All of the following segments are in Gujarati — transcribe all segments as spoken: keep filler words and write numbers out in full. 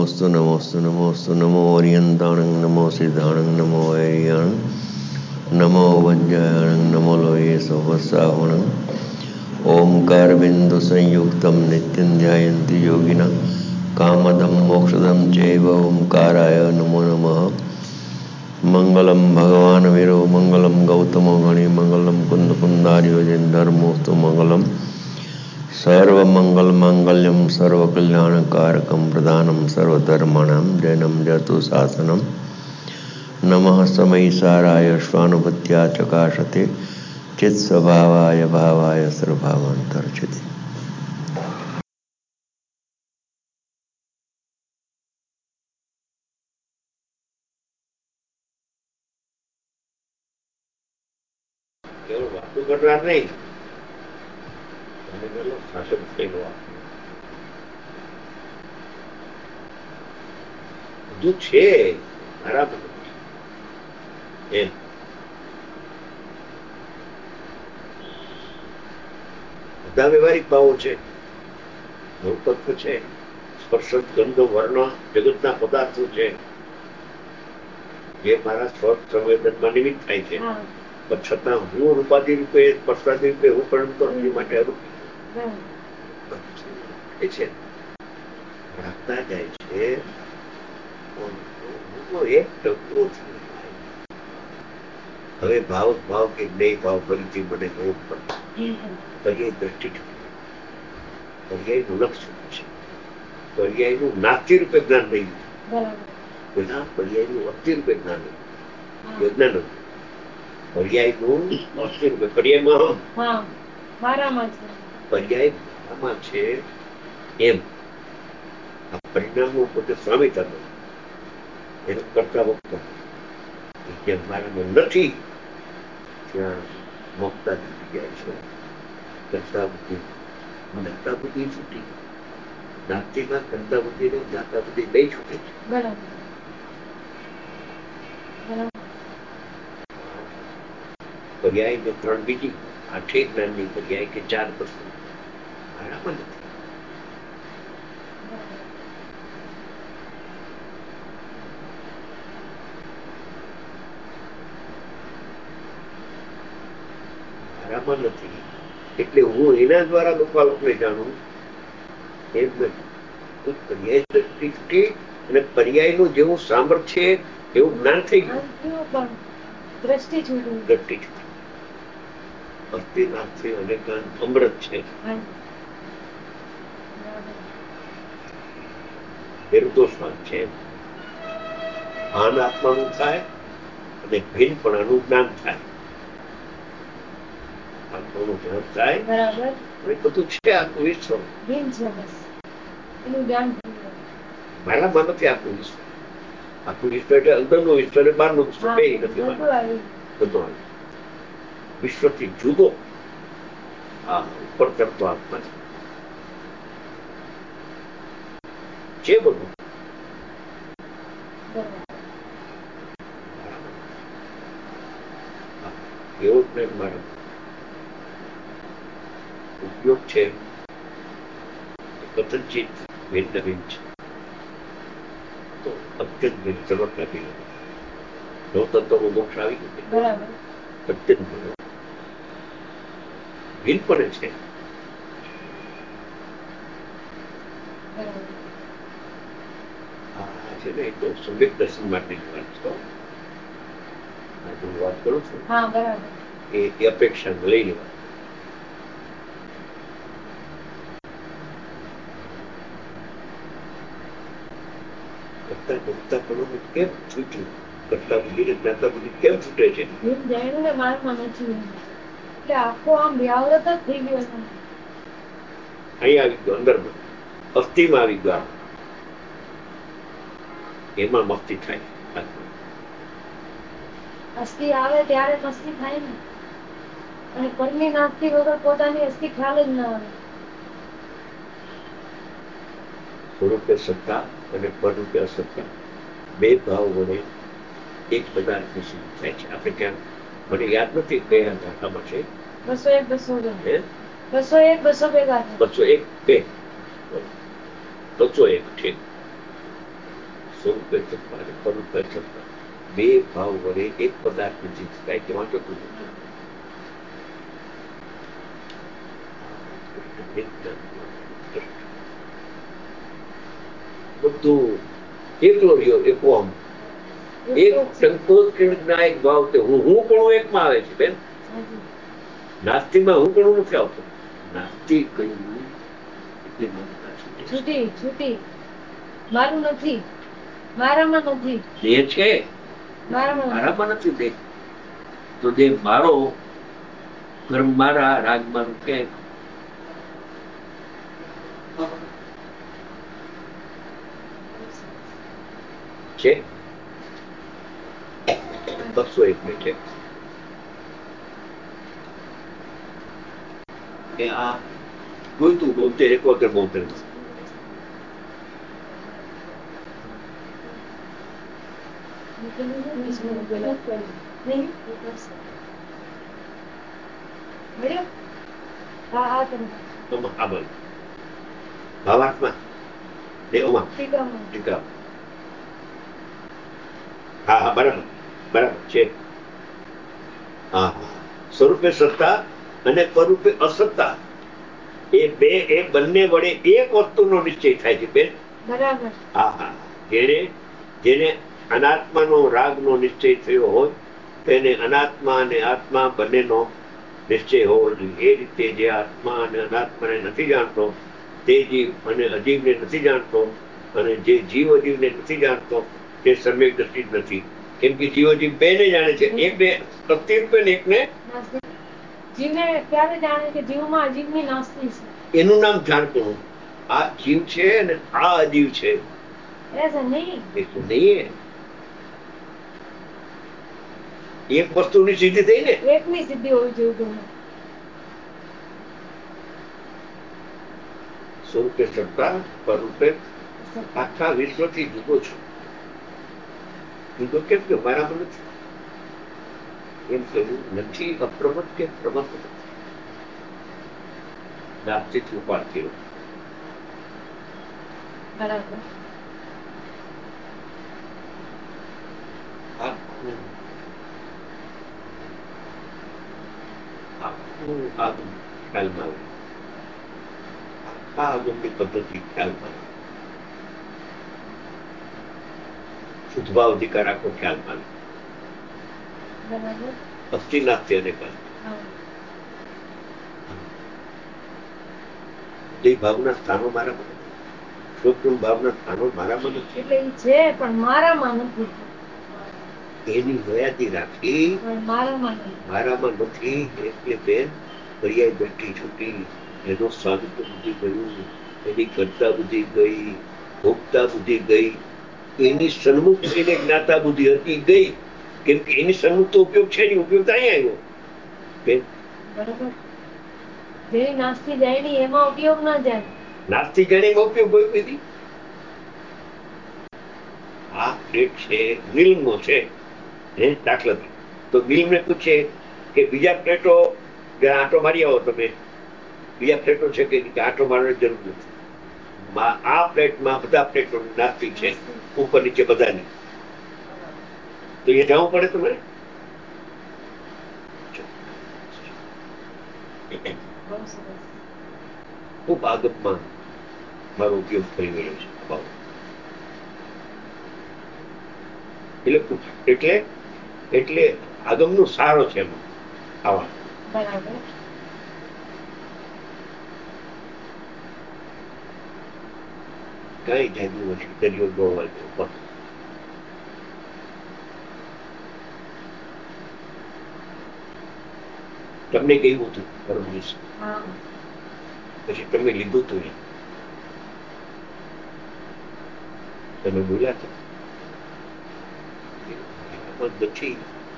नमोस्तु नमोस्तु नमोस्तु नमो ओरियंताणं नमो सिद्धाणं नमो ऐयाणं नमो वज्रायणं नमो लोये सोवसावणं ओंकार बिंदु संयुक्तं नित्यं ध्यायन्ति योगिनः कामदं मोक्षदं चैव ओंकाराय नमो नमः। मंगलम भगवान वीरो मंगलम गौतमो गणि मंगलम कुंद कुंदार्यो जन धर्मोस्तु मंगलम सर्वमंगल मांगल्यम सर्वकल्याणकारकम प्रदानम सर्वधर्माणां जैनम जतु शासनम नमः समयिसाराय स्वानुभूत्या चकाशते चित्स्वभावाय भावाय सर्वभावान्तर्चिते। केवल वातों करना नहीं, शासन બધું છે બરાબર બધા વ્યવહારિક ભાવો છે, ભૌતત્વ છે, સ્પર્શ ગંધ વર્ણ જગતના પદાર્થો છે જે મારા સ્વર્ગ સંવેદનમાં નિમિત્ત થાય છે, પણ છતાં હું રૂપાદી રૂપે સ્પર્શાદી રૂપે હું પણ કરું એ માટે એ છે રાખતા જાય છે એક ટકો છું. હવે ભાવ ભાવ કે નહીં ભાવ ફરીથી મને ખબર પડે પર્યાય દ્રષ્ટિ પર્યાયનું લક્ષ છે, પર્યાયનું નાસ્તિ રૂપે જ્ઞાન નહીં, બધા પર્યાયનું અસ્થિ રૂપે જ્ઞાન નહીં, જ્ઞાન હતું પર્યાયનું અસ્થિ રૂપે પર્યાયમાં પર્યાયમાં છે એમ પરિણામો પોતે સ્વામી થતો એનો કરતા વખત જ્યાં મારામાં નથી ત્યાં મોક્ષતા છૂટી જાય છે. કરતા બુદ્ધિ જ્ઞાતા બુદ્ધિ છૂટી, નાસ્તિમાં કરતા બુદ્ધિ ને જ્ઞાતા બુદ્ધિ બે છૂટે છે. પર્યાય ને ત્રણ બીજી આઠે જ્ઞાનની પર્યાય કે ચાર વસ્તુ મારામાં નથી. નથી એટલે હું એના દ્વારા લોકાલોકને જાણું એમ નથી. પર્યાય દ્રષ્ટિ અને પર્યાયનું જેવું સામર્થ્ય એવું જ્ઞાન થઈ ગયું, દ્રષ્ટિ છૂટી દ્રષ્ટિ છૂટી અસ્થિ નાસ્તિ અને અમૃત છે નિર્દોષવાદ છે. ભાન આત્માનું થાય અને ભિન્નપણાનું જ્ઞાન થાય. આત્માનું જ્ઞાન થાય બધું છે આખું વિશ્વ મારામાં નથી. આખું વિશ્વ આખું વિશ્વ એટલે અંદરનું વિશ્વ અને બહારનું વિશ્વ બે નથી બધું આવે વિશ્વથી જુદો આ ઉપર કરતો આત્મા છે બધું. એવો જ મારા ઉપયોગ છે કથનચિત ભિન્ન ભિન્ન છે તો અત્યંત ભિન્ન સરળતાથી જો તત્વ મોક્ષ આવી ગયું અત્યંત ભિન્ન પડે છે. છે ને એ તો સમ્યક દર્શન માટેની વાત છે. હું વાત કરું છું એ અપેક્ષા લઈને વાત કરતા કરતા પણ કેમ છૂટ્યું, કરતા બુદ્ધિ ને જ્ઞાતા બુદ્ધિ કેમ છૂટે છે? આખો આમ વ્યાવૃત જ થઈ ગયો છે. અહીં આવી ગયો અંદરમાં અસ્થિમાં આવી ગયો એમાં મસ્તી થાય. અસ્થિ આવે ત્યારે મસ્તી થાય ને અને પરની નાસ્તિ વગર પોતાની અસ્થિ ખ્યાલ જ ના આવે. સ્વરૂપે સત્તા અને પરરૂપે અસત્તા બે ભાવ વડે એક પદાર્થની સિદ્ધિ થાય છે. આપણે ક્યાં મને યાદ નથી કયા દાખલામાં છે. બસો એક બસો બસો એક બસો ભેગા બસો એક બે બસો એક ઠીક સ્વરૂપે સત્તા અને સ્વરૂપે સત્તા બે ભાવ વડે એક પદાર્થ જીત થાય તે વાંચો તો બધું એકલો રહ્યો એકો આમ એક સંકોચ ના એક ભાવ તે હું હું પણ એકમાં આવે છે બેન. નાસ્તિકમાં હું પણ નથી આવતો. નાસ્તિક કહ્યું એટલે છૂટી છૂટી મારું નથી, મારામાં નથી. દેહ છે મારામાં નથી દેહ. તો દેહ મારો, કર્મ મારા, રાગ મારું કે છે બસો એક મિનિટ છે કે આ જોઈતું બોતેર એકોતેર બોતેર ભાવાર્થમાં દેવમાં ટીકા. હા હા બરાબર બરાબર છે. હા સ્વરૂપે સત્તા અને સ્વરૂપે અસત્તા એ બે એ બંને વડે એક વસ્તુનો નિશ્ચય થાય છે બેન. બરાબર. હા હા જેને જેને અનાત્માનો રાગનો નિશ્ચય થયો હોય તેને અનાત્મા અને આત્મા બંનેનો નિશ્ચય હોવો જોઈએ. એ રીતે જે આત્મા અને અનાત્માને નથી જાણતો તે જીવ અને અજીવને નથી જાણતો અને જે જીવ અજીવને નથી જાણતો તે સમ્યક દ્રષ્ટિ જ નથી. કેમ કે જીવ અજીવ બે ને જાણે છે, એકને પ્રત્યેક ને એકને જીવને ક્યારે જાણે કે જીવમાં અજીવની નાસ્તિ છે. એનું નામ જાણતું. આ જીવ છે અને આ અજીવ છે ऐसा नहीं એટલું નહીં. એક વસ્તુની સિદ્ધિ થઈ ને એકની સિદ્ધિ હોવી જોઈએ. સ્વરૂપે સત્તા સ્વરૂપે આખા વિશ્વથી જુદો છું. જુદો કેમ કે મારામાં નથી એમ કહ્યું નથી. અપ્રમત કે પ્રમત નથી. નાસ્તિક ઉપાધિ બરાબર. આખું આખું આગમ ખ્યાલમાં આવે. આખા આગમની પદ્ધતિ ખ્યાલમાં આવે. શુદ્ધભાવ અધિકાર આખો ખ્યાલમાં આવે. અસ્થિ નાસ્તિ અને એ ભાવના સ્થાનો મારામાં નથી. સૂક્ષ્મ ભાવના સ્થાનો મારામાં નથી. એટલે એ છે પણ મારામાં નથી. એની હયાતી રાખી મારામાં નથી. એટલે બેન પર્યાય દ્રષ્ટિ છૂટી. એનો સ્વામિત્વ બુદ્ધિ ગયું, એની કરતા બુદ્ધિ ગઈ, ભોગતા બુદ્ધિ ગઈ, એની સન્મુખ એને જ્ઞાતા બુદ્ધિ હતી ગઈ. કેમ કે એની સન્મુખ તો ઉપયોગ છે નહીં. ઉપયોગ તો અહીંયા આવ્યો બેન. બરાબર. જેની નાસ્તી જાય નહીં એમાં ઉપયોગ ના જાય. નાસ્તી જાય એમાં ઉપયોગ કોઈ નથી. આ પ્લેટ છે મિલનો છે દાખલા તો મિલને પૂછે કે બીજા પ્લેટો આંટો મારી આવો તમે, બીજા પ્લેટો છે કે આંટો મારવાની જરૂર નથી. આ પ્લેટમાં બધા પ્લેટો નાસ્તી છે ઉપર નીચે બધાની. તો એ જવું પડે તમારે. ખૂબ આગતમાં મારો ઉપયોગ થઈ ગયો છે. એટલે એટલે આગમનો સારો છે એમાં આવા. બરાબર. કઈ જાગ્યું નથી. દરિયો દોડવા તમને કેવું હતું પરમ દિવસ પછી તમે લીધું હતું એ તમે બોલ્યા હતા નથી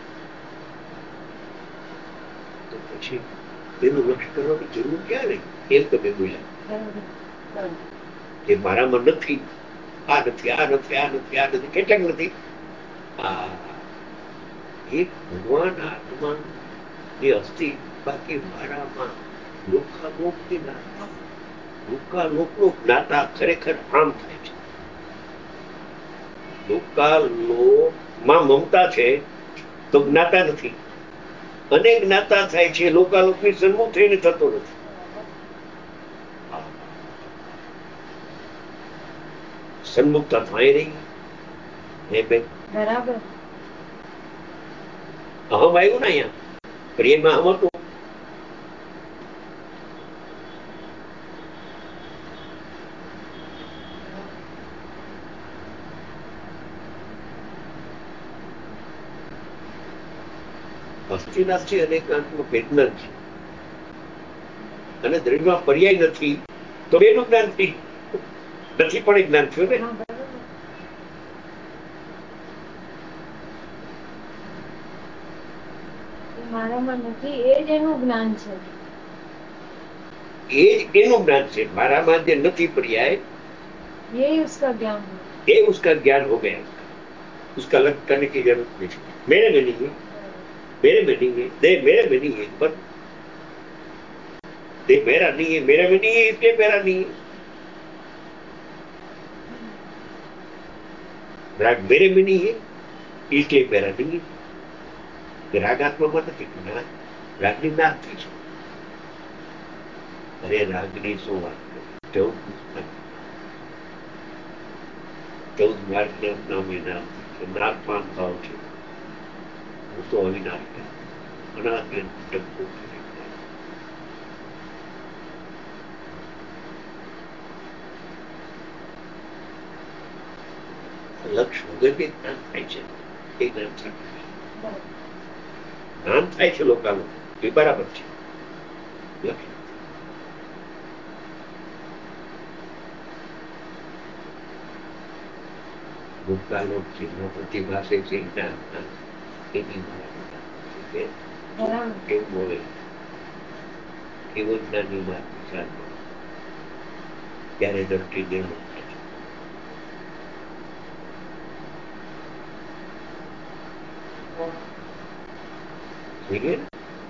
તો પછી એનું લક્ષ્ય કરવાની જરૂર ક્યાં નહીં એમ તમે બોલ્યા કે મારામાં નથી, આ નથી, આ નથી, આ નથી, આ નથી, કેટલાક નથી. આ એક ભગવાન આત્મા એ અસ્થિ બાકી મારામાં લોકાલોકની નાતા લોકાલોકનો જ્ઞાતા ખરેખર આમ થાય છે. લોકાલોકમાં મમતા છે તો જ્ઞાતા નથી, અને જ્ઞાતા થાય છે લોકાલોકની સન્મુખ થઈને થતો નથી. સન્મુખતા થાય નહીં. હે બેન, બરાબર. અહમ આવ્યું ને અહીંયા પ્રિયમાં અહમ હતું. અસ્થિનાથ છે અને એકાંતમાં વેદના છે, અને દ્રઢમાં પર્યાય નથી તો બેનું જ્ઞાન થઈ નથી, પણ જ્ઞાન થયું ને. મારામાં નથી એ જ એનું જ્ઞાન છે, એ જ એનું જ્ઞાન છે. મારામાં જે નથી પર્યાય यही उसका ज्ञान है, ये उसका ज्ञान हो गया. उसका अलग करने की जरूरत नहीं. मेरे में नहीं है, मेरे में नहीं है, देह मेरे में नहीं है, पर देह मेरा नहीं है, मेरे में नहीं है इसलिए मेरा नहीं है. राग मेरे में नहीं है इसलिए मेरा नहीं है. રાગાત્મક નથી, રાગની નાથથી છે. અરે રાગની શું વાત કરી, ચૌદ ચૌદ માર્ગના નામે નામ છે, નાથપાન ભાવ છે. હું તો અવિનાશ અનાદિ ટપકો લક્ષ વગર જ્ઞાન થાય છે, એ જ્ઞાન સાથે જ્ઞાન થાય છે લોકોનું, એ બરાબર છે. ભૂતકાળનો ચિહ્ન પ્રતિભા છે જ્ઞાન એની કેવું બોલે એવો જ્ઞાનની વાત સાથે ત્યારે દ્રષ્ટિ નિર્મળ થાય છે.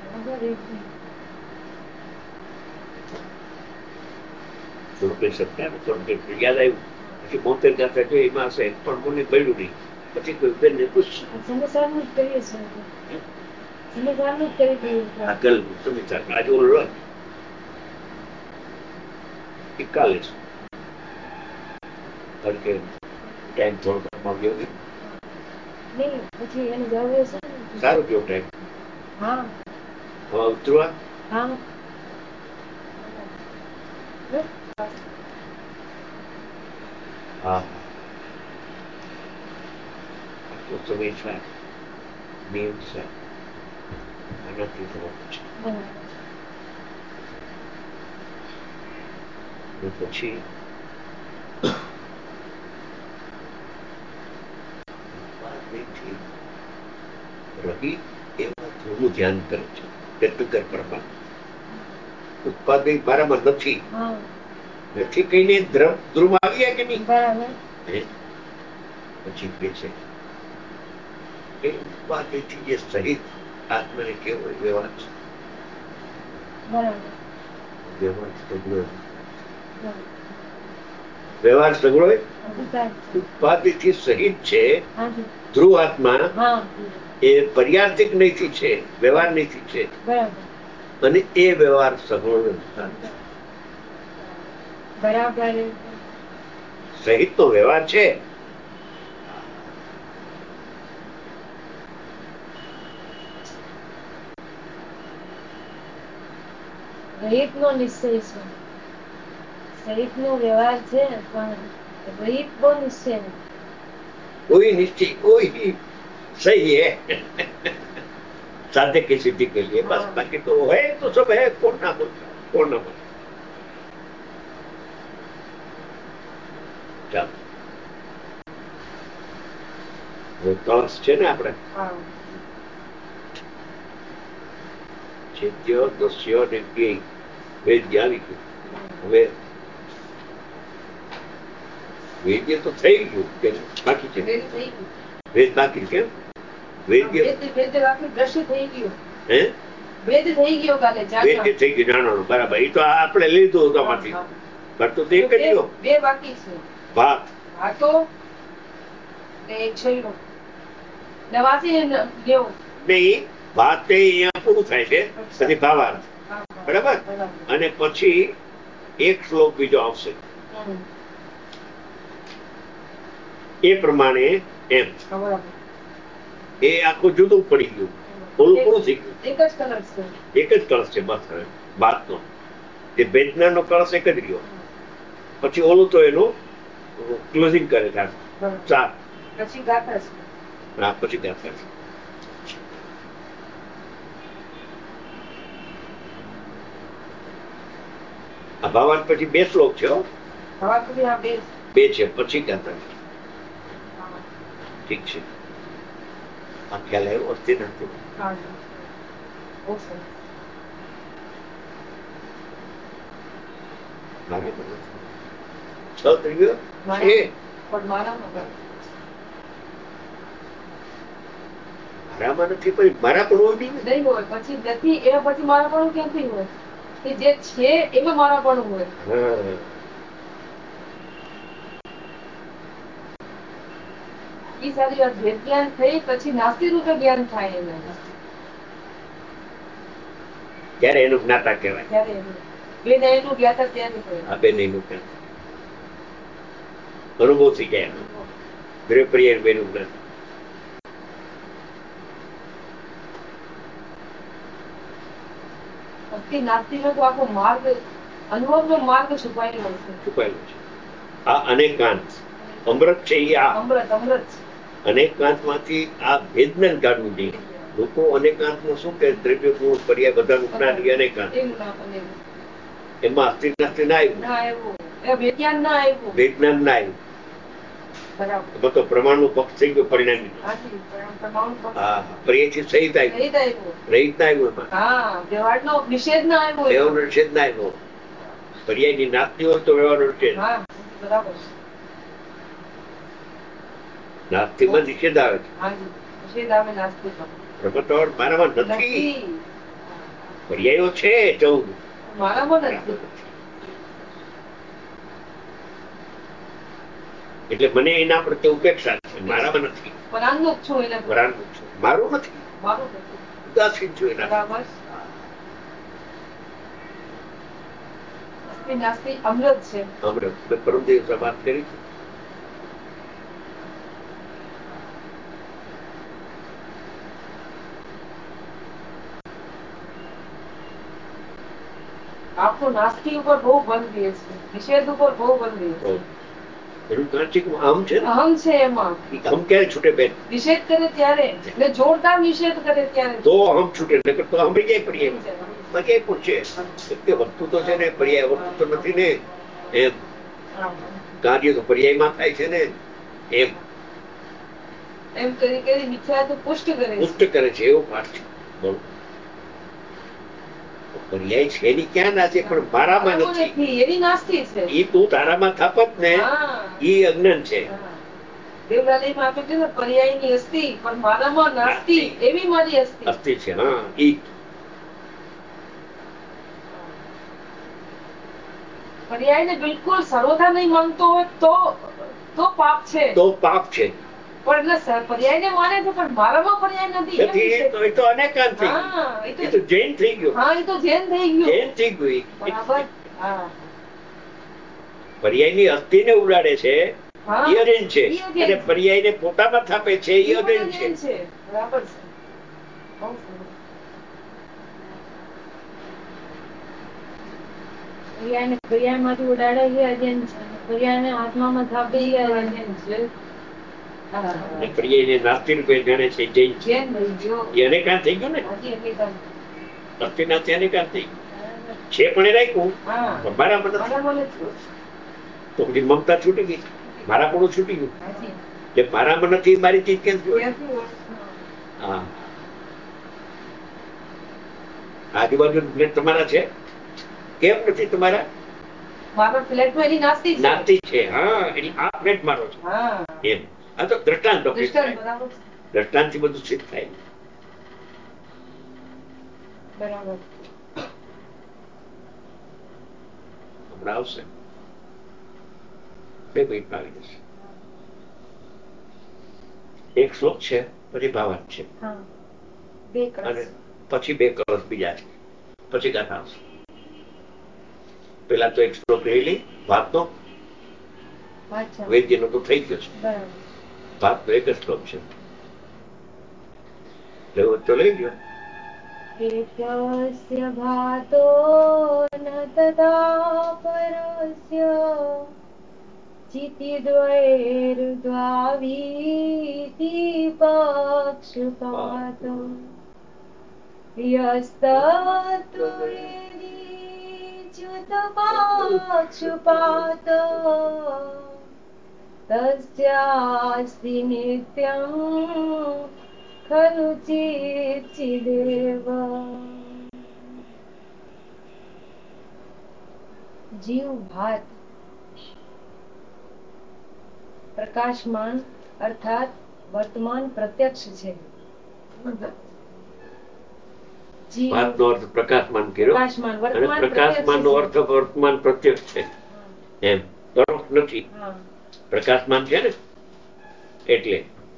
સ્વરૂપે સત્યાનું સ્વરૂપે યાદ આવ્યું. પછી બોતેર ગાતા જો એમાં હશે પણ મને પડ્યું નહીં. પછી કોઈ બેન ને પૂછશું આગળ સમીચાર આજે ઓલો એકાલીસ કારણ કે ટાઈમ થોડો કમાવ્યો ને સારું કેવો ટાઈમ. હા ઉતરવા હા તો સમય છે, નિયમ છે, આનાથી જવાબ છે. પછી રહી એવા ધ્રુવનું ધ્યાન કરે છે. વ્યક્તિગત પ્રમાણ ઉત્પાદન મારામાં નથી નથી કહીને ધ્રુવ ધ્રુવ આવી ગયા કે નહીં. પછી કે છે એ ઉત્પાદનથી જે સહિત આત્માને કેવો વ્યવહાર છે. વ્યવહાર સગળો વ્યવહાર સગળો ઉત્પાદનથી સહિત છે. ધ્રુવ આત્મા એ પર્યાર્થિક નહીંથી છે, વ્યવહાર નહીંથી છે, અને એ વ્યવહાર સગળો બરાબર સહિત નો વ્યવહાર છે. રહિત નો નિશ્ચય છે, સહિત નો વ્યવહાર છે, પણ રહિત નો નિશ્ચય કોઈ નિશ્ચય કોઈ સही है साधक की सिद्धि के लिए बस. बाकी तो है तो सब है. कौन ना बोलता, कौन ना बोलता. ચાલો હવે કળશ છે ને આપણે છેદ્ય દસ્ય ને જ્ઞેય વેદ જ્ઞાની ગયું. હવે વેદ્ય તો થઈ ગયું કે બાકી છે? વેદ બાકી કેમ? વેદ્ય દ્રશ્ય થઈ ગયું. હે વેદ થઈ ગયો કાલે વેદ્ય થઈ ગયું જાણવાનું બરાબર. એ તો આપણે લીધું તમારથી કરતું તે કર્યો. બે બાકી છે. ભાત ભાતો નહીં, ભાત તે અહીંયા પૂરું થાય છે, પછી ભાવાર્થ, બરાબર. અને પછી એક શ્લોક બીજો આવશે એ પ્રમાણે એમ. એ આખું જુદું પડી ગયું, ઓલું પૂરું થઈ ગયું. એક જ કલશ છે, એક જ કળશ છે બસ. હવે ભાતનો એ ભેજના નો કળશ એક જ રહ્યો. પછી ઓલું તો એનું ક્લોઝિંગ કરે છે ચાર, પછી ગાથા છે. હા, પછી ગાથા છે. આ ભાવાર્થ પછી બે શ્લોક છે, બે છે, પછી ગાથા છે. ઠીક છે, આ ખ્યાલ આવ્યો અસ્થિ નથી. છ ત્રિયો છે મારામાં નથી, પણ મારા પણ હોય નહીં હોય. પછી નથી એ પછી મારા પણ ક્યાંથી હોય? કે જે છે એમાં મારા પણ હોય. ઈ સારી વાત. ભેદ જ્ઞાન થઈ પછી નાસ્તિ રૂપે જ્ઞાન થાય એને, ત્યારે એનું જ્ઞાતા કહેવાય. ત્યારે એનું બે નયનું જ્ઞાતા ત્યારે કહેવાય. આ બે નયનું જ્ઞાતા અનુભવ થઈ જાય. ગ્રહ પ્રિય બેનું જ્ઞાન. નાસ્તિનો તો આખો માર્ગ, અનુભવનો માર્ગ છુપાયેલો છે. છુપાયેલો છે. આ અનેકાંત અમૃત છે. એ આ અમૃત અમૃત અનેકાંતમાંથી આ ભેદને કાઢવું જોઈએ. લોકો અનેકાંતમાં શું કે દ્રવ્ય ગુણ પર્યાય બધાનું જ્ઞાન અનેકાંત, એમાં અસ્થિ નાસ્તિ ના આવ્યું, વિજ્ઞાન ના આવ્યું, વિજ્ઞાન ના આવ્યું. બરાબર. તો પ્રમાણનું પક્ષ થઈ ગયો પરિણામ. હા, પર્યાયથી સહિત આવ્યું, રહિત ના આવ્યું. એમાં હા, વ્યવહારનો નિષેધ ના આવ્યો, વ્યવહારનો નિષેધ ના આવ્યો. પર્યાયની નાસ્તિ હોય તો વ્યવહારનો નિષેધ. હા, બરાબર. નાસ્તિમાં નિષેધ આવે છે. નિષેધ આવે નાસ્તિમાં. પ્રગટોર મારામાં નથી, પર્યાયો છે ચૌદ, મારામાં નથી. એટલે મને એના પ્રત્યે ઉપેક્ષા છે, મારામાં નથી. પરાંગમુખ છું, એના પરાંગમુખ છું, મારું નથી, મારું નથી, ઉદાસીન છું એના. બરાબર. નાસ્તિ અમૃત છે. અમૃત. મેં પરમ દિવસે વાત કરી છે. આપકો નાસ્તિ ઉપર બહુ બલ દે છે, નિષેધ ઉપર બહુ બલ દે છે. એનું કાંચિક અહમ છે, અહમ છે એમાં. અહમ ક્યારે છૂટે બેન? નિષેધ કરે ત્યારે, એટલે જોરદાર નિષેધ કરે ત્યારે તો અહમ છૂટે. નકર તો અહમ ક્યાંય પડીએ ક્યાંય પણ છે. કે વસ્તુ તો છે ને, પર્યાય વસ્તુ તો નથી ને. એમ કાર્ય તો પર્યાયમાં થાય છે ને. એમ એમ કરી કરી મિથ્યા તો પુષ્ટ કરે, પુષ્ટ કરે છે. એવો પાઠ છે. બહુ પર્યાય છે એની ક્યાં ના છે, પણ મારામાં નથી. એની નાસ્તિ છે. ઈ તું તારામાં થાપત ને, ઈ અજ્ઞાન છે. દેવલાલીમાં આપે છે ને, પર્યાયની અસ્તિ પણ મારામાં નાસ્તિ, એવી મારી અસ્તિ અસ્તિ છે. હા, ઈ પર્યાયને બિલકુલ સર્વથા નહીં માનતો હોય તો તો પાપ છે, તો પાપ છે. પણ એટલે પર્યાયને માને છે, પણ મારામાં પર્યાય નથી. નથી એ તો અનેકાંત થઈ ગયું. એ તો જૈન થઈ ગયું. હા, એ તો જૈન થઈ ગયું. જૈન થઈ ગયું. બરાબર. હા, પર્યાયની અસ્થિને ઉડાડે છે, એ અજૈન છે. અને પર્યાયને પોતામાં થાપે છે, એ અજૈન છે. બરાબર છે. બહુ સરસ. પર્યાયને પર્યાયમાંથી ઉડાડે એ અજૈન છે, પર્યાયને આત્મામાં થાપે એ અજૈન છે. પર્યાયને નાસ્તિ રૂપે જાણે છે, જૈન છે. એ અનેકાંત થઈ ગયું ને. અસ્થિ નાસ્તિ અનેકાંત થઈ ગયું છે. પણ એ રાખ્યું મારામાં નથી. તો બધી મમતા છૂટી ગઈ, મારા પણ છૂટી ગયું. જે મારામાં નથી મારી ચીજ કેમ જોઈ? હા, આજુબાજુ ફ્લેટ તમારા છે, કેમ નથી તમારા? મારા ફ્લેટમાં એની નાસ્તિ છે. નાસ્તિ છે. હા, એની આ ફ્લેટ મારો છે. હા, એમ. આ તો દ્રષ્ટાંત. દ્રષ્ટાંત થી બધું સિદ્ધ થાય. બરાબર. હમણાં આવશે, બે મિનિટમાં આવી જશે. એક શ્લોક છે, પછી ભાવાર્થ છે, અને પછી બે કળશ બીજા છે, પછી ગાથા આવશે. પેલા તો એક શ્લોક રહેલી ભાતનો, વૈદ્યનો તો થઈ ગયો છે, ભાતનો એક જ શ્લોક છે. લેવો તો લઈ ગયો. એકસ્ય ભાતો ન તથા પરસ્ય ચિતિદ્વૈર્દ્વાવીતિ પક્ષપાત યસ્તત્તુ ચ્યુત પક્ષપાત તસ્યાસ્તિ નિત્યં ખલુ ચિદચિદેવ. જીવ ભાત પ્રકાશમાન અર્થાત વર્તમાન પ્રત્યક્ષ છે. ભાતનો અર્થ પ્રકાશમાન કર્યો, અને પ્રકાશમાનનો અર્થ વર્તમાન પ્રત્યક્ષ છે. એમ તરફ નથી, પ્રકાશમાન છે ને એટલે.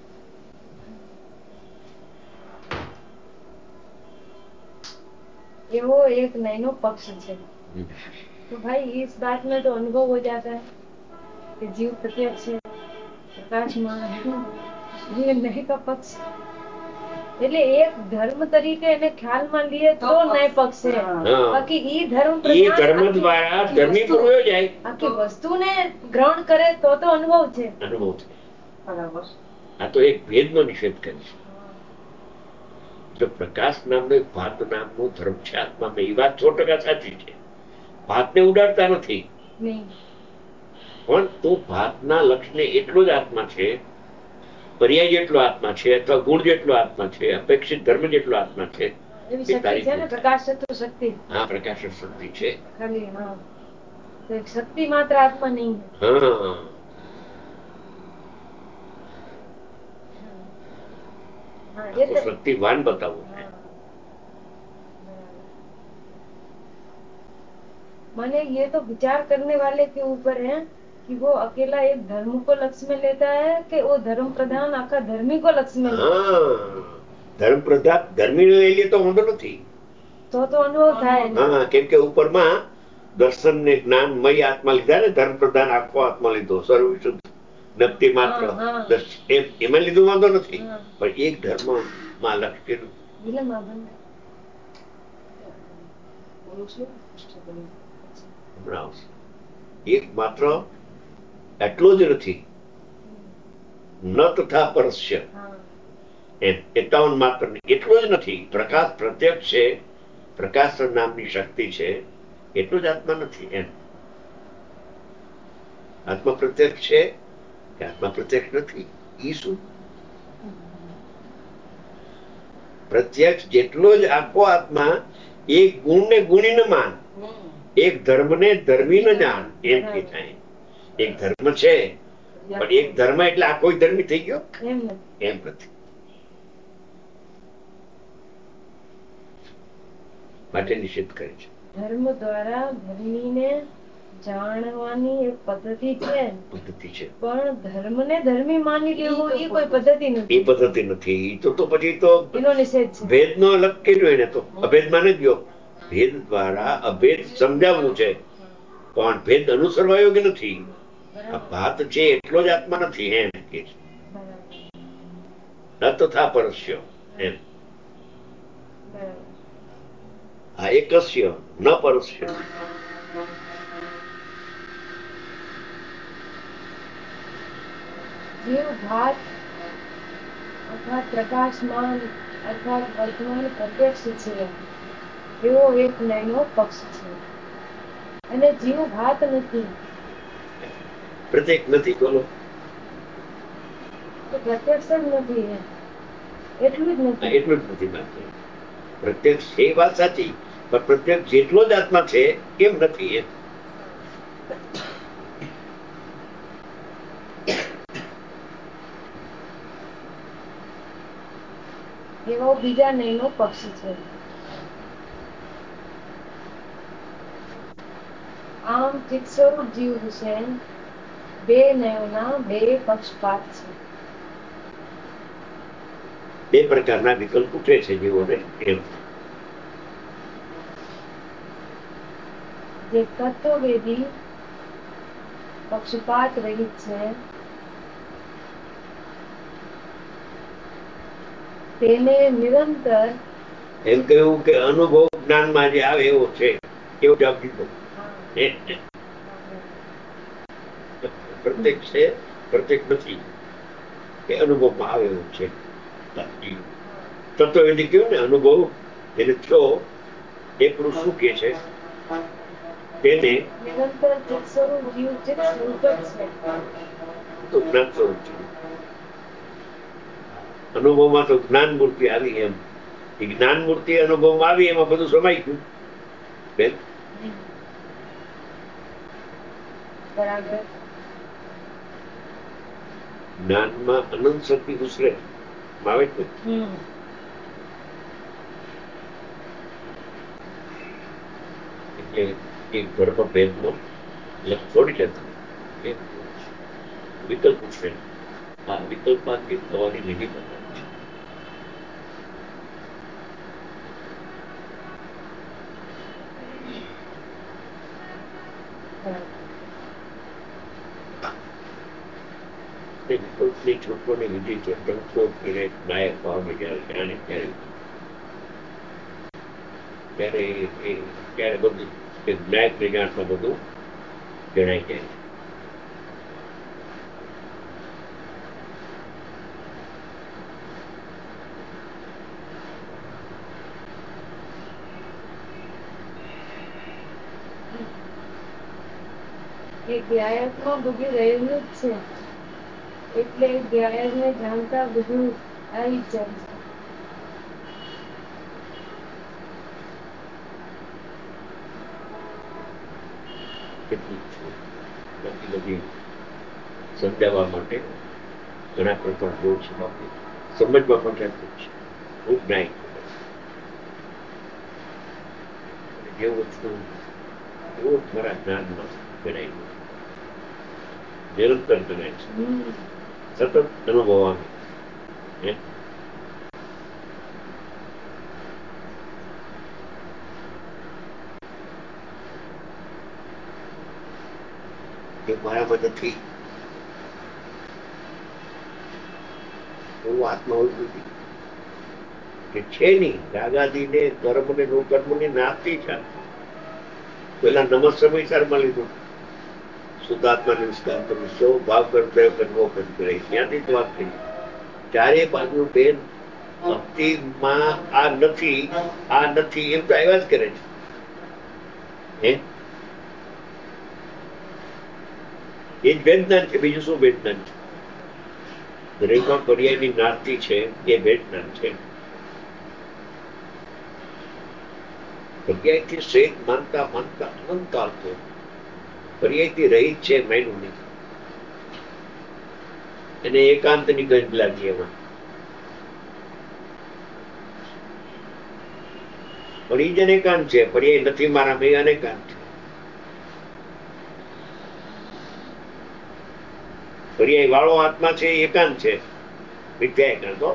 એવો એક નैनो पक्ष है। तो भाई इस बात में तो अनुभव हो जाता है कि जीव प्रत्यक्ष है, प्रकाशमान है, ये नहीं का पक्ष. એટલે એક ધર્મ તરીકે એને ખ્યાલમાં લઈએ તો ન્યાય પક્ષ છે, બાકી ઈ ધર્મ ઈ ધર્મ દ્વારા ધર્મી પૂર્વ જાય, આખી વસ્તુને ગ્રહણ કરે તો તો અનુભવ છે. અનુભવ છે. બરાબર. આ તો એક ભેદનો નિષેધ કરે છે. તો પ્રકાશ નામનો એક ભાત નામનો ધર્મ છે આત્મામાં, એ વાત સો ટકા સાચી છે. ભાતને ઉડાડતા નથી, પણ તો ભાતના લક્ષણે એટલો જ આત્મા છે, પર્યાય જેટલો આત્મા છે, અથવા ગુણ જેટલો આત્મા છે, અપેક્ષિત ધર્મ જેટલો આત્મા છે. હા, પ્રકાશ શક્તિ છે. શક્તિ માત્ર આત્મા નહીં. હા, शक्तिवान बताओ है। माने ये तो विचार करने वाले के ऊपर है कि वो अकेला एक धर्म को लक्ष्य में लेता है कि वो धर्म प्रधान आखा धर्मी को लक्ष्य में लेता है। धर्म प्रधान धर्मी ने ले लिए तो वांधो નથી, तो तो अनुभव થાય ને. હા, કેમ કે ઉપરમાં દર્શન ને જ્ઞાન મય આત્મા લીધા ને, ધર્મ પ્રધાન આખો આત્મા લીધો, સર્વ શુદ્ધ નક્તિ માત્ર એમાં લીધું વાંધો નથી, પણ એક ધર્મ માં લક્ષ્ય એક માત્ર એટલો જ નથી, ન તથા પરસ્ય એકાવન માત્ર એટલો જ નથી. પ્રકાશ પ્રત્યક્ષ છે, પ્રકાશ નામની શક્તિ છે, એટલું જ આત્મા નથી. એમ આત્મા પ્રત્યક્ષ છે કે આત્મા પ્રત્યક્ષ નથી, ઈ શું? પ્રત્યક્ષ જેટલો જ આખો આત્મા, એક ગુણ ને ગુણી ન માન, એક ધર્મ ને ધર્મી ન જાણ, એમ કે થાય. એક ધર્મ છે, પણ એક ધર્મ એટલે આ કોઈ ધર્મી થઈ ગયો એમ નથી. માટે નિષેધ કરે છે. ધર્મ દ્વારા ધર્મીને જાણવાની એક પદ્ધતિ છે, પદ્ધતિ છે, પણ ધર્મને ધર્મી માની લેવું એ કોઈ પદ્ધતિ નથી. એ પદ્ધતિ નથી. તો તો પછી તો એનો નિષેધ છે. ભેદનો અલગ કર્યો એને, તો અભેદમાં ન ગયો. ભેદ દ્વારા અભેદ સમજાવવું છે, પણ ભેદ અનુસરવા યોગ્ય નથી. આ ભાત છે એટલો જ આત્મા નથી, એમ કે છે. ન તથા પરસ્ય એમ, આ એકસ્ય ન પરસ્ય. જીવ ભાત અર્થાત પ્રકાશમાન અર્થાત વર્તમાન પ્રત્યક્ષ છે, એવો એક નૈનો પક્ષ છે, અને જીવ ભાત નથી. પ્રત્યેક નથી, બોલો. પ્રત્યક્ષ જ નથી, એટલું જ નથી. એટલું જ નથી માત્ર પ્રત્યક્ષ એ વાત સાચી, પણ પ્રત્યક્ષ જેટલો જ આત્મા છે કેમ નથી એમ. એવો બીજા નૈનો પક્ષ છે. આમ ચિત્ત સ્વરૂપ જીવ વિશે બે નયોના બે પક્ષપાત છે. બે પ્રકારના વિકલ્પ ઉઠે છે જીવોને એમ. જે તત્વવેદી પક્ષપાત રહિત છે તેને નિરંતર એમ કહ્યું કે અનુભવ જ્ઞાનમાં જે આવે એવો છે, એવો જવાબ દીધો. પ્રત્યેક છે, પ્રત્યેક નથી, એ અનુભવમાં આવે એવું છે. તત્વવેદી કહ્યું ને, અનુભવ એને થયો એ પુરુષ શું કે છે તેને નિરંતર ચિત્ત સ્વરૂપ જીવ ચિત્ત સ્વરૂપ જ છે. તો જ્ઞાન સ્વરૂપ છે. અનુભવમાં તો જ્ઞાન મૂર્તિ આવી એમ. એ જ્ઞાન મૂર્તિ અનુભવમાં આવી એમાં બધું સમાઈ ગયું બેન. બરાબર. જ્ઞાનમાં અનંત શક્તિ દુસરે આવે જ હમ એટલે એક ધર્મ ભેદનો છોડી જતા વિકલ્પ છે. આ વિકલ્પમાંથી થવાની વિધિ બતાવે છે. વિકલ્પની છૂટવાની વિધિ છે. સંતોષ એને નાયક ભાવને જયારે જાણે ત્યારે ત્યારે એ ત્યારે બધું નાયક ને જાણતા બધું જણાઈ જાય. એ જ્ઞાયકમાં બધું રહેલું જ છે, એટલે જ્ઞાયકને જાણતા બધું આવી જ જાય છે. બધી સમજાવવા માટે ઘણા પ્રકાર બહુ છે. સમજવા પણ રહેતું છે. ખૂબ નાય જે વસ્તુ એવું મારા જ્ઞાનમાં ગણાય નિરંતર ગણાય છે. સતત અનુભવ આવે. એ મારામાં નથી એવું આત્મા હોય નથી કે છે નહીં. રાગાદી ને કર્મ ને નો કર્મ ની નાતી છે. પેલા નમસ સમયસરમાં લીધું શુદ્ધાત્મા નિષ્કામ કરું સૌ ભાવ કરતા કરવો કરે ત્યાંથી જ વાત કરી. ચારે બાજુ બેન ભક્તિમાં આ નથી આ નથી એમ તો આવ્યા જ કરે છે. એ જ વેદના છે. બીજું શું વેદના છે? દરેકમાં પર્યાયની નાસ્તી છે એ વેદના છે. પર્યાયથી શેખ માનતા માનતા અનંત આવતો પર્યાયથી રહી છે માયનું નહીં. એને એકાંત ની ગંધ લાગી એમાં. પરિજન એકાંત છે, પર્યાય નથી મારા ભાઈ અનેકાંત છે. પર્યાય વાળો આત્મા છે એકાંત છે, મિથ્યા એકાંત.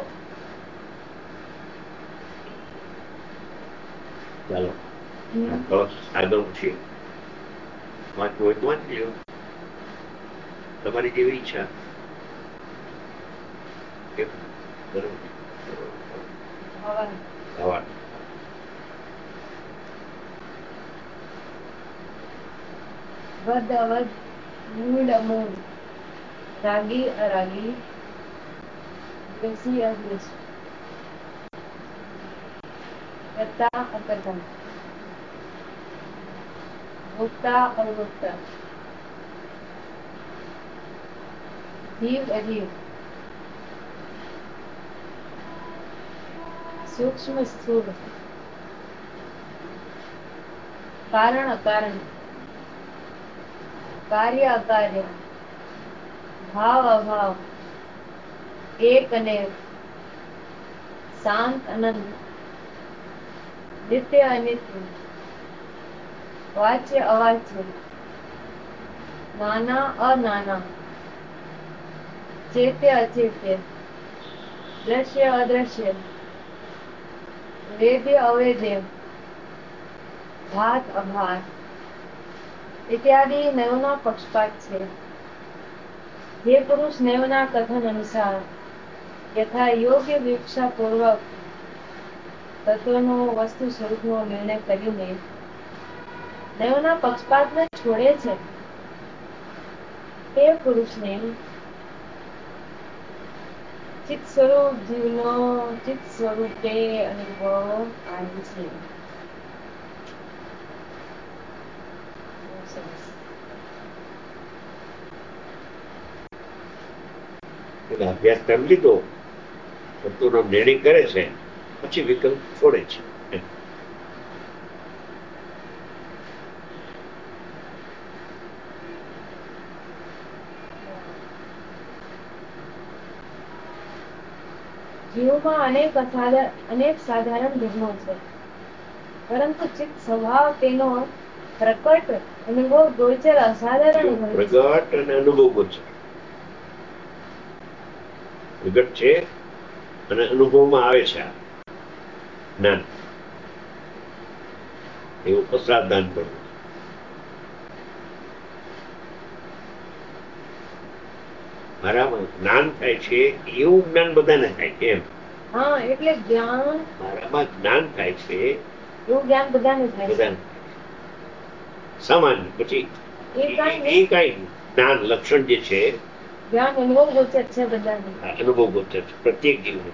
ચાલો આગળ છે વાંચવું હોય તો વાંચી લો, તમારી જેવી ઈચ્છા. વદ અવદ મૂળ અમૂળ રાગી અરાગી દ્વેષી અદ્વેષી કરતા અકર્તા ભોગતા અભોગતા જીવ અજીવ સૂક્ષ્મ સ્થૂળ કારણ અકારણ કાર્ય અકાર્ય ભાવ અભાવ એક અનેક શાંત અનંત નિત્ય અનિત્ય વાચ્ય અવાચ્ય નાના અનાના ચેત્ય અચેત્ય દ્રશ્ય અદ્રશ્ય, વેદ્ય અવેદ્ય, ભાત અભાત ઇત્યાદિ નવના પક્ષપાત છે. જે પુરુષ નવના કથન અનુસાર યથા યોગ્ય વિવક્ષા પૂર્વક તત્વનો વસ્તુ સ્વરૂપનો નિર્ણય કરીને નવના પક્ષપાતને છોડે છે તે પુરુષને ચિત્ત સ્વરૂપ જીવનો ચિત્ત સ્વરૂપે અનુભવ આવે છે. એટલે અભ્યાસ કરી લીધો, તત્વનો નિર્ણય કરે છે, પછી વિકલ્પ છોડે છે. જીવમાં અનેક અનેક સાધારણ ધર્મો છે, પરંતુ ચિત્ત સ્વભાવ તેનો પ્રકટ અનુભવ ગોચર અસાધારણ પ્રગટ અને અનુભવ ગોચર પ્રગટ છે અને અનુભવમાં આવે છે. આ જ્ઞાન એવું પ્રસાદાન કરવું. મારામાં જ્ઞાન થાય છે એવું જ્ઞાન બધાને થાય છે એમ. હા, એટલે જ્ઞાન મારામાં જ્ઞાન થાય છે એવું જ્ઞાન બધાને થાય બધાને સામાન્ય. પછી એ કઈ જ્ઞાન લક્ષણ જે છે જ્ઞાન અનુભવ ગોચર છે બધાને. અનુભવ ગોચર છે પ્રત્યેક જીવને.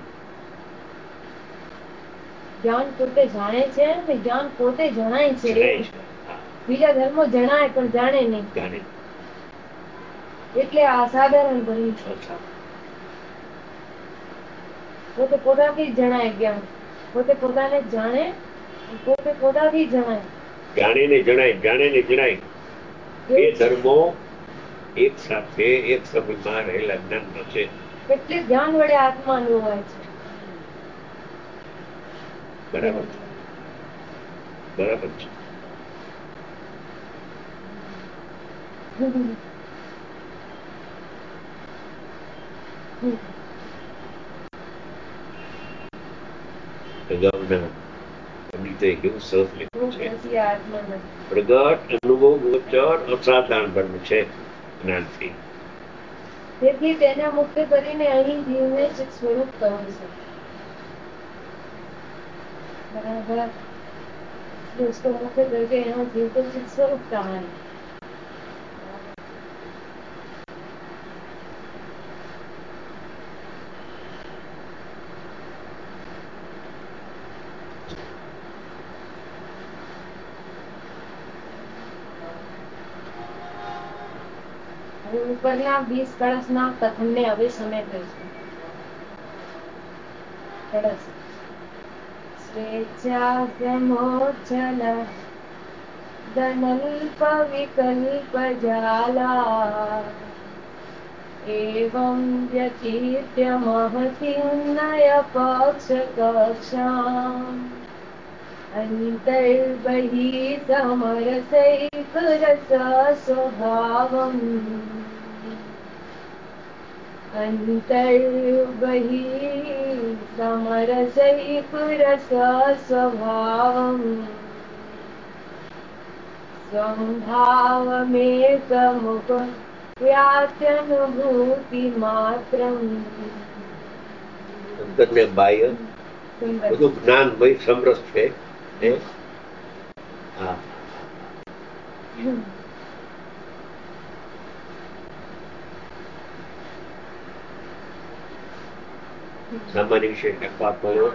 જ્ઞાન પોતે જાણે છે ને જ્ઞાન પોતે જણાય છે. બીજા ધર્મો જણાય પણ જાણે નહીં. જાણે એટલે અસાધારણ બન્યું છે. પોતે પોતાથી જણાય જ્ઞાન, પોતે પોતાને જાણે, પોતે પોતાથી જણાય. જાણે ને જણાય, જાણે ને જણાય બે ધર્મો એક સાથે એક સમયમાં રહેલા જ્ઞાન છે. એટલે જ્ઞાન વડે આત્મા અનુભવાય છે. બરાબર છે, બરાબર છે. અગાઉના પંડિતે કેવું સરસ લખ્યું છે, પ્રગટ અનુભવ ગોચર અસાધારણ ધર્મ છે જ્ઞાનથી. તેથી તેને મુક્ત કરીને અહીં જીવને ચિત્ત સ્વરૂપ કહે છે. बराबर, इसलिए उसको मुक्त करके यहाँ जीव को चित्त स्वरूप कहा है. ઉપરના વીસ કળશના કથનને હવે સમય કરીશું. કળશ સ્વેચ્છા સમોચ્છલ ધનલ્પ વિકલ્પ जाला एवं व्यतीत्य महतीर्णय पक्ष कक्षाम् अंतर्बहिः समरसैक रस स्वभावम् अंतर्बहिः समरसैक रस स्वभावम् स्वभावमेकमुख व्यात्यनुभूति मात्रम्. અંતર ને બાહ્ય બધું જ્ઞાન ભાઈ સમરસ છે. હા, સામાન્ય વિશે વાત કરો.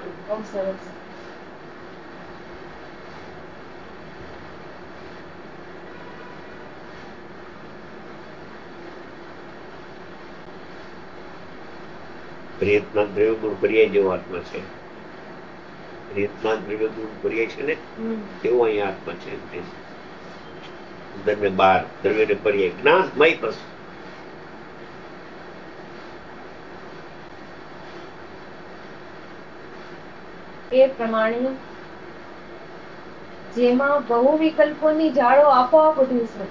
પ્રયત્ન દ્રવ્ય ગુણ પર્યાય જેવો આત્મા છે. પ્રયત્ન દ્રવ્ય ગુણ પર્યાય છે ને તેવો અહીંયા આત્મા છે. અંદર ને બાર દ્રવ્ય ને પર્યાય જ્ઞાન મય બસ. એ પ્રમાણે જેમાં બહુ વિકલ્પોની જાળો આપોઆપ ઉઠે છે.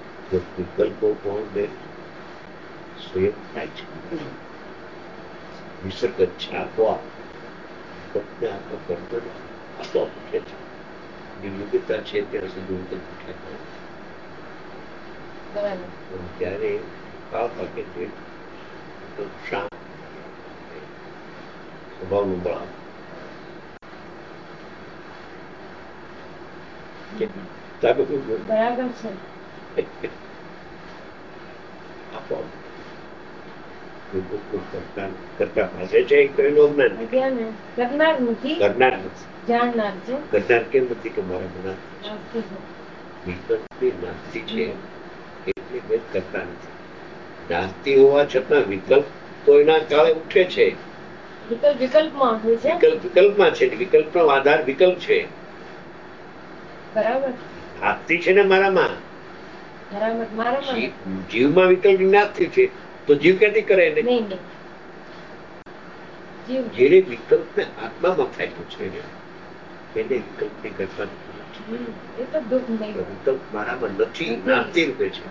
વિકલ્પો કોણ દે? સ્વયં થાય છે. નિસર્ગ છે, આપોઆપ પોતને આપો કરતો આપોઆપ ઉઠે છે. યોગ્યતા છે ત્યાં સુધી વિકલ્પ ઉઠ્યા કરે. ત્યારે ભાવ પાકે છે શાંત સ્વભાવનું બળ બરાબર છે. આપોઆપ કરતા પાસે છે કરેલું અજ્ઞાન કરનાર નથી, કરનાર નથી, જાણનાર છે. કરનાર કેમ નથી કે મારા મના વિકલ્પની નાસ્તી છે એટલે ભેદ કરતા નથી. નાસ્તી હોવા છતાં વિકલ્પ તો એના કાળે ઉઠે છે. વિકલ્પ વિકલ્પમાં ઉઠે છે. વિકલ્પ વિકલ્પમાં છે, વિકલ્પનો આધાર વિકલ્પ છે. બરાબર. નાસ્તી છે ને મારામાં, બરાબર. મારામાં જીવમાં વિકલ્પ નાસ્તી છે તો જીવ ક્યાંથી કરે એને? નહીં નહીં. જીવ જેને વિકલ્પને આત્મામાં ફેંક્યો છે એને વિકલ્પની કલ્પના નથી. એ તો દુઃખ નહીં. વિકલ્પ મારામાં નથી, નાસ્તી રૂપે છે.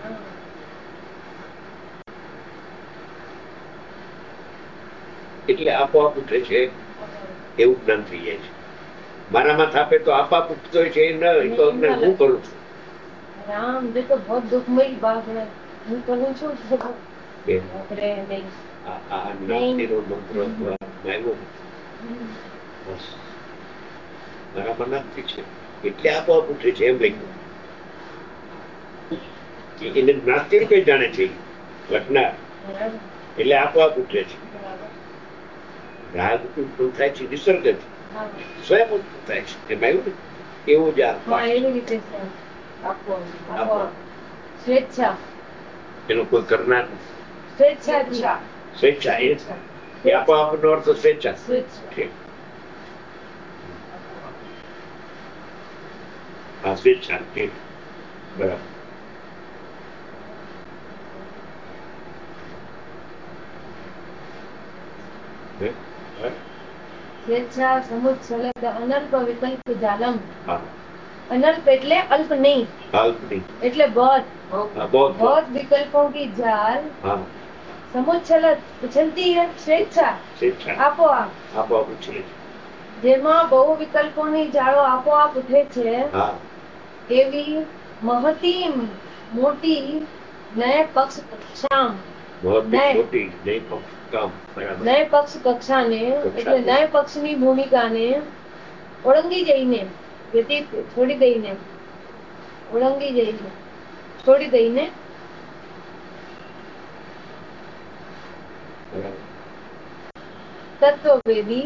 એટલે આપોઆપ ઉઠે છે એવું જ્ઞાન થઈ જાય છે. મારામાં થાપે તો આપોઆપ ઉઠતો હોય છે. ન તો અજ્ઞાન હું કરું છું. રામ જે તો બહુ દુઃખમય બાપ है, હું કરું છું અરે નહીં આ નાસ્તીનો મંત્ર આવ્યો બસ મારામાં નાસ્તી છે એટલે આપોઆપ ઉઠે છે એમ લખ્યું. એને નાસ્તી રૂપે જાણે છે ઘટના એટલે આપોઆપ ઉઠે છે. રાગ ઉત્પન્ન થાય છે નિસર્ગથી, સ્વયં ઉત્પન્ન થાય છે. એમાં એવું ને એવું જ આ એવી રીતે સ્વેચ્છા એનું કોઈ કરનાર સ્વેચ્છા સ્વેચ્છા એ આપોઆપ નો અર્થ સ્વેચ્છા. હા સ્વેચ્છા ઠીક બરાબર. સ્વેચ્છા સમુચ્છલદ અનલ્પ વિકલ્પ જાલમ. अनल्प એટલે અલ્પ નહીં, અલ્પ નહીં એટલે बहुत बहुत बहुत विकल्पों की जाल समुच्छलत उछलती है स्वेच्छा સ્વેચ્છા આપોઆપ આપોઆપ ઉછળે છે. જેમાં બહુ વિકલ્પોની જાળો આપોઆપ ઉઠે છે હા એવી મહતી મોટી નય પક્ષ કક્ષામ મહતી મોટી નય પક્ષ કામ બરાબર. નય પક્ષ કક્ષાને એટલે નય પક્ષની ભૂમિકાને ઓળંગી જઈને વ્યતીત છોડી દઈને ઓળંગી જઈને છોડી દઈને તત્વવેદી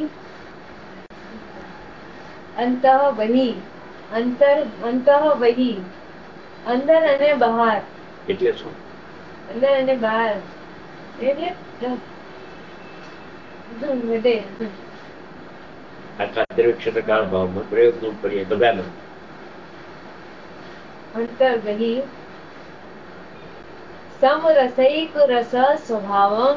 અંતઃ બહી અંતર અંતઃ બહી અંદર અને બહાર એટલે શું? અંદર અને બહાર એટલે વધે આખા દ્રવ્ય ક્ષેત્રકાળ ભાવમાં પ્રયોગ નું કરીએ બધાનો અંતર બહી समरसैक रस स्वभावम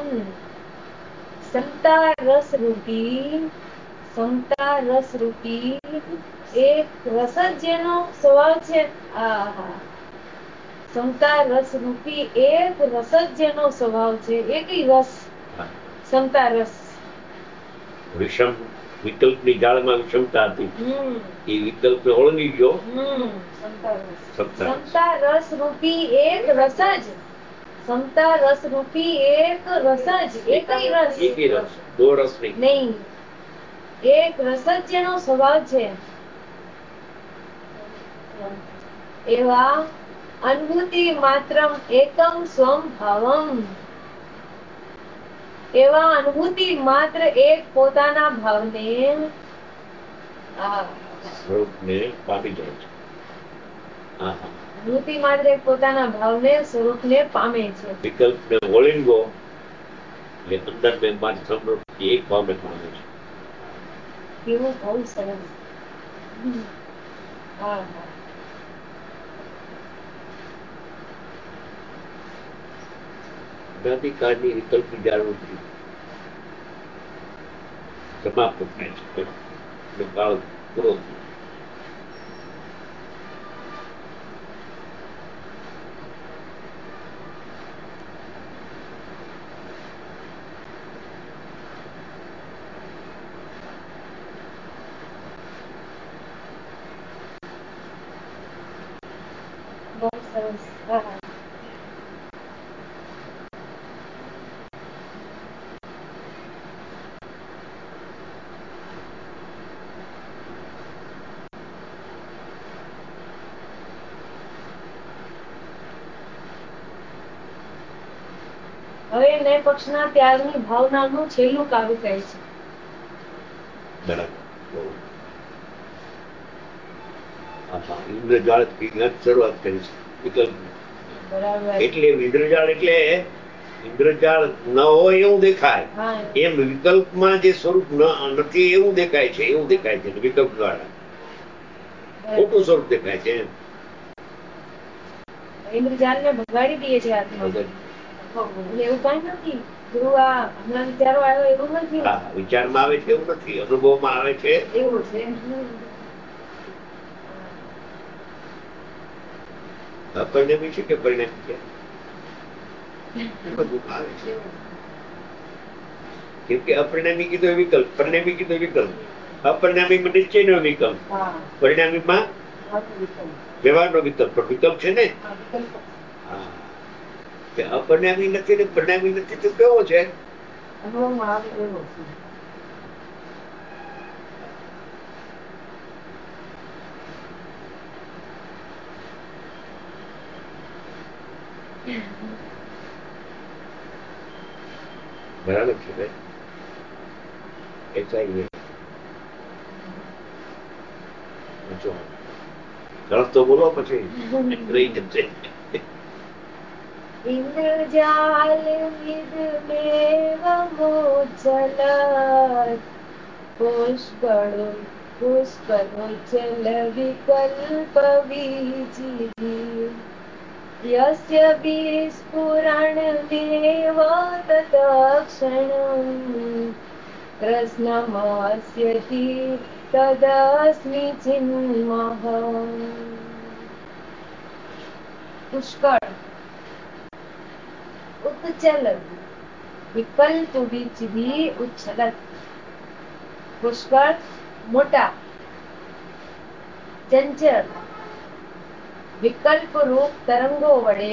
समता रस रूपी समता रस रूपी એક રસ જ જેનો સ્વભાવ છે. આહા સમતા રસ રૂપી એક રસ જ જેનો સ્વભાવ છે. એકઈ રસ સમતા રસ. વિષમ વિકલ્પની જાળમાં વિષમતા હતી એ વિકલ્પ ઓળંગી ગયો. સમતા રસ રૂપી એક રસ જ સમતા રસ રૂપી એક રસ જ એકઈ રસ એકઈ રસ દો રસ નહીં નહીં એક રસ જ જેનો સ્વભાવ છે. એવા અનુભૂતિ માત્રમ એકમ સ્વમ ભાવમ એવા અનુભૂતિ માત્ર એક પોતાના ભાવને સ્વરૂપને પામી જાય છે. અનુભૂતિ માત્ર એક પોતાના ભાવને સ્વરૂપને પામે છે. વિકલ્પને ઓળંગો એટલે અંદર બેમાં સમૃદ્ધિ એક ભાવને પામે છે. એવું બહુ સરસ. હા હા અનાદિકાળની વિકલ્પની જાળવણી સમાપ્ત થાય છે. કાળ પૂરો થાય. હવે ન્યાય પક્ષના ત્યાગની ભાવનાનું છેલ્લું કાવ્ય કહે છે. બરાબર. ઇન્દ્રજાળ શરૂઆત કરી છે વિકલ્પ. એટલે ઇન્દ્રજાળ એટલે ઇન્દ્રજાળ ન હોય એવું દેખાય, એમ વિકલ્પમાં જે સ્વરૂપ નથી એવું દેખાય છે, એવું દેખાય છે વિકલ્પ દ્વારા ખોટું સ્વરૂપ દેખાય છે. ઇન્દ્રજાળ ને ભગાડી દઈએ છે આત્મા. એવું કઈ નથી જેવું આ હમણાં વિચારો આવ્યો એવું નથી. હા, વિચારમાં આવે છે એવું નથી, અનુભવમાં આવે છે એવું છે. અપરિણામી છે કે પરિણામી છે બધું આવે છે. કેમ કે અપરિણામી કીધો વિકલ્પ, પરિણામી કીધો વિકલ્પ. અપરિણામીમાં નિશ્ચયનો વિકલ્પ, પરિણામીમાં વ્યવહારનો વિકલ્પ. પણ વિકલ્પ છે ને. હા, અપરિણામી નથી ને પરિણામી નથી તો કેવો છે? બરાબર છે ભાઈ. સરસ તો બોલો પછી રહી જશે. ઇન્દ્રજાલ વિદમેવ મોચલ પુષ્કળ પુષ્કરોચલ વિકલ્પ વીજી યસ્ય વિસ્ફુરણમેવ તત્ક્ષણં પ્રશ્નમસ્યતિ તદસ્મિ ચિન્મઃ. પુષ્કળ ઉચ્ચલ વિકલ્પ વીજી ઉચ્છલત. પુષ્કળ મોટા, ચંચળ વિકલ્પ રૂપ તરંગો વડે